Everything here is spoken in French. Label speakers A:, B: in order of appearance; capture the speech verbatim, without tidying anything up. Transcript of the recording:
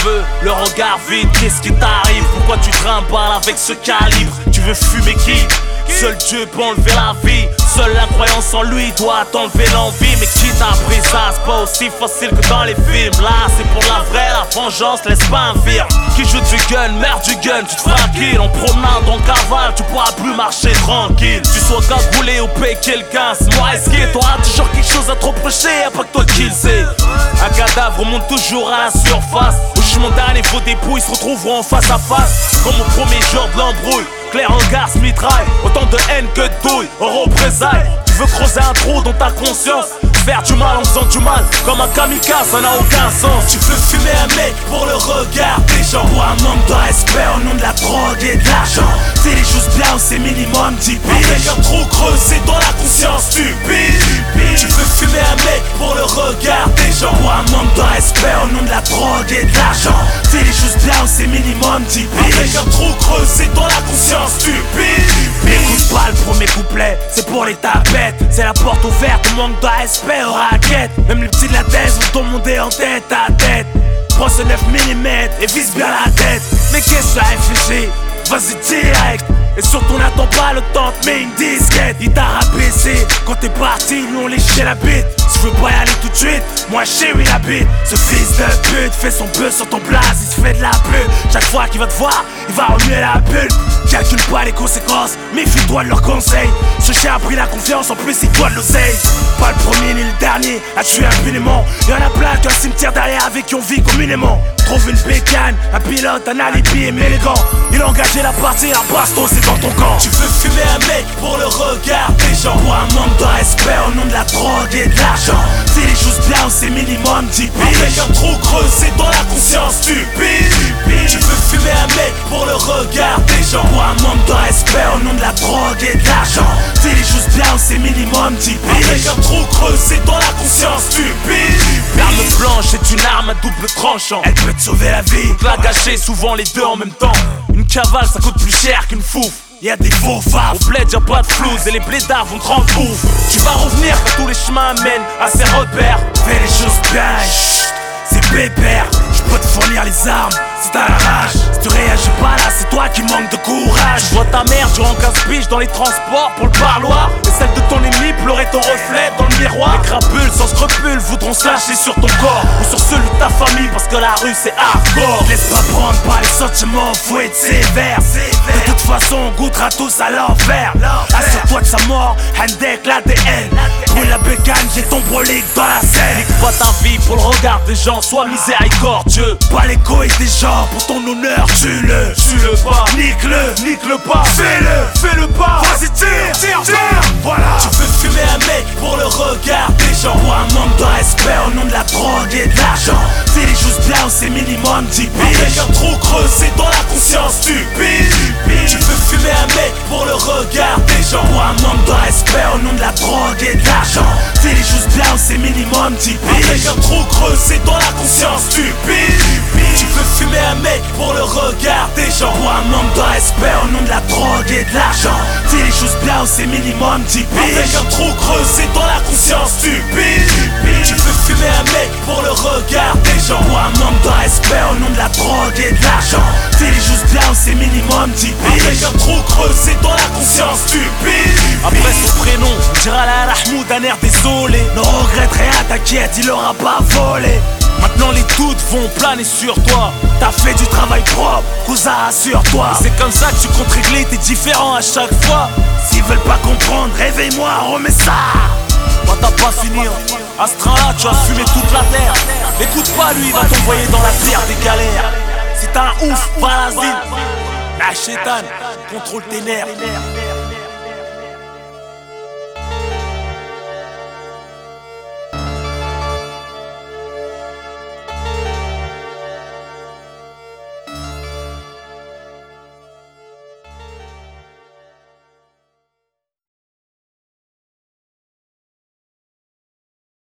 A: veux le regard vide, qu'est-ce qui t'arrive? Pourquoi tu trimbales avec ce calibre? Tu veux fumer qui? Seul Dieu peut enlever la vie. Seule la croyance en lui doit t'enlever l'envie. Mais qui t'a appris ça? C'est pas aussi facile que dans les films. Là c'est pour la vraie, la vengeance laisse pas infirme. Qui joue du gun, merde du gun, tu te feras kill. En promenade, en cavale, tu pourras plus marcher tranquille. Tu sois cagoulé ou paye quelqu'un, c'est moi esquive. T'auras toujours quelque chose à te reprocher, y'a pas que toi qui le sais. Un cadavre monte toujours à la surface. Au jugement dernier, vos dépouilles se retrouveront face à face. Comme au premier jour de l'embrouille, clair regard se mitraille. Autant de haine que de douille, en représailles. Tu veux creuser un trou dans ta conscience, faire du mal en faisant du mal, comme un kamikaze, ça n'a aucun sens. Tu veux fumer un mec pour le regard des gens, pour un manque de respect au nom de la drogue et de l'argent. C'est les choses bien, c'est minimum dix piges. Avec un trou creux, c'est dans la conscience stupide. Tu veux fumer un mec pour le regard des gens, pour un manque de respect au nom de la drogue et de l'argent. C'est les choses bien, c'est minimum dix piges. Avec un trou creux, c'est dans la conscience stupide. Écoute pas le premier couplet, c'est pour les tapettes. C'est la porte ouverte, manque de respect aux raquettes. Même les petits de la thèse vont ton monter en tête à tête. Prends ce neuf millimètres et vise bien la tête. Mais qu'est-ce que tu as réfléchi? Vas-y direct. Et surtout n'attends pas le temps, te mets une disquette. Il t'a rabaissé, quand t'es parti, nous on léchait la bite. Si je veux pas y aller tout de suite, moi chez lui la bite. Ce fils de pute fait son buzz sur ton blaze, il se fait de la pute. Chaque fois qu'il va te voir, il va remuer la bulle. Calcule pas les conséquences, méfie-toi de leurs conseils. Ce chien a pris la confiance, en plus il doit de l'oseille. Pas le premier ni le dernier à tuer impunément. Y'en a plein qu'un cimetière derrière avec qui on vit communément. Trouve une bécane, un pilote, un alibi élégant. Il a engagé la partie, un baston c'est dans ton camp. Tu veux fumer un mec pour le regard des gens, pour un manque de respect au nom de la drogue et de l'argent. C'est les choses bien, c'est minimum dix piges. Avec un trou creux, c'est dans la conscience stupide. Tu veux fumer un mec pour le regard des gens, pour un manque de respect au nom de la drogue et de l'argent. C'est les choses bien, c'est minimum dix piges. Avec un trou creux, c'est dans la conscience stupide. L'arme blanche est une arme à double tranchant. Elle peut te sauver la vie, la gâcher souvent les deux en même temps. Une cavale ça coûte plus cher qu'une fouf. Y'a des faux faves, au bled y'a pas de flouze et les blédards vont te rendre ouf. Tu vas revenir quand tous les chemins mènent à ces repères. Fais les choses bien, chut, c'est pépère. Je peux te fournir les armes si t'as la rage. Si tu réagis pas là, c'est toi qui manque de courage. Je vois ta mère durant quinze piges dans les transports pour le parloir. Et celle de ton ennemi pleurer ton reflet dans le miroir. Les crapules sans scrupules voudront se lâcher sur ton corps ou sur celui de ta famille parce que la rue c'est hardcore. Laisse pas prendre par les sentiments, faut être sévère. De toute façon on goûtera tous à l'enfer. Assure-toi de sa mort, Handek l'A D N. Brûle la bécane, j'ai ton brolique dans la scène. Nique pas ta vie pour le regard des gens, sois miséricordieux. Pas les couilles des gens, pour ton honneur, tue-le. Tue-le pas, nique-le, nique-le pas. Fais-le, fais-le pas. Vas-y tire, tire, tire. Voilà. Tu veux fumer un mec pour le regard des gens, pour un manque de respect au nom de la drogue et de l'argent. C'est les choses bien, c'est minimum dix piges. Avec un trou creux, c'est dans la conscience stupide. Tu veux fumer un mec pour le regard des gens, pour un manque de respect au nom de la drogue et de l'argent. C'est les choses bien, c'est minimum dix piges. Avec un trou creux, c'est dans la conscience stupide. Tu veux fumer un mec pour le regard des gens, pour un manque de respect au nom de la drogue et de l'argent. C'est les choses bien, c'est minimum dix piges. Avec un trou creux, c'est dans la conscience stupide. Tu veux fumer un mec pour le regard des gens, pour un manque de respect au nom de la drogue et de l'argent. C'est les choses bien, c'est minimum dix piges. Avec un trou creux, c'est dans la conscience stupide. Après son prénom, on dira la Rahmoud d'un air désolé. Ne regrette rien, t'inquiète, il aura pas volé. Maintenant les doutes vont planer sur toi. T'as fait du travail propre, cousin rassure-toi. C'est comme ça que tu comptes régler, t'es différent à chaque fois. S'ils veulent pas comprendre, réveille-moi, remets ça. Moi t'as pas fini, à ce train-là tu as fumé toute la terre. Écoute pas lui, il va t'envoyer dans la terre des galères. Si t'as un ouf, va à l'asile. La chétane, contrôle tes nerfs.